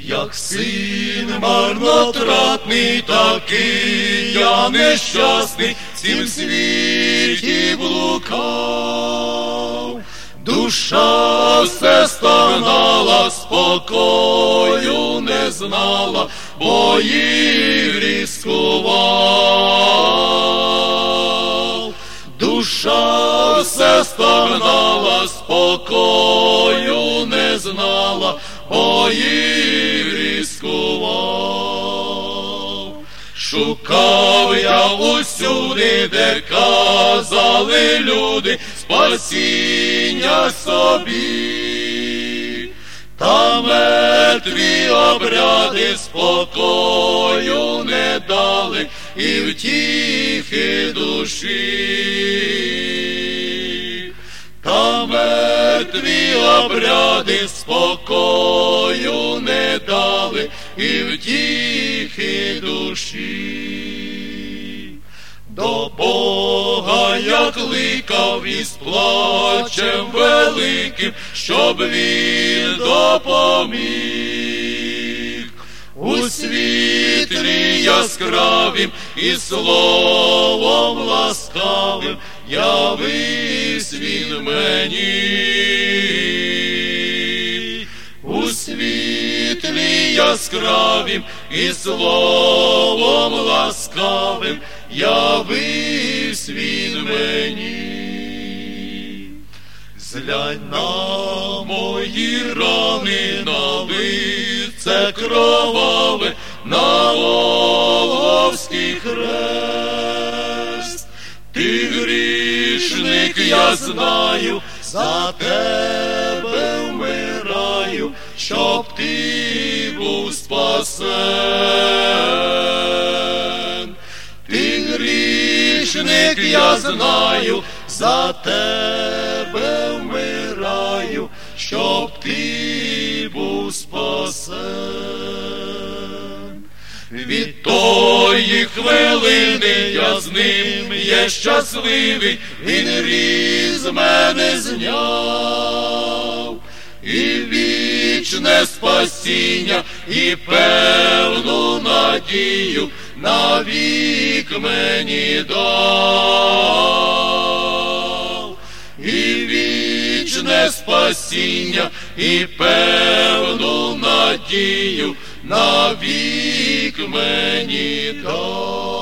Як син марнотратний, такий я нещасний, в цім світі блукав. Душа все стогнала, спокою не знала, боїв різкував. Душа все стогнала, спокою не знала, боїв різкував. Шукав я усюди, де казали люди, спасіння собі. Та мертві обряди спокою не дали і втіхи душі. Та мертві обряди спокою не дали і втіхи душі. До Бога я кликав із плачем великим, щоб Він допоміг. У світлі яскравім і словом ласкавим явись Він мені. У світлі яскравім і словом ласкавим явись Він мені. Зглянь на мої рани, на лице кроваве, на Голгофський хрест. Ти грішник, я знаю, за тебе вмираю, щоб ти був спасен. Ти грішник, я знаю, за тебе вмираю, щоб ти був спасен. Від тої хвилини я з ним є щасливий, він різ мене зняв. І вічне спасіння, і певну надію навік мені дав. І вічне спасіння, і певну надію навік мені дав.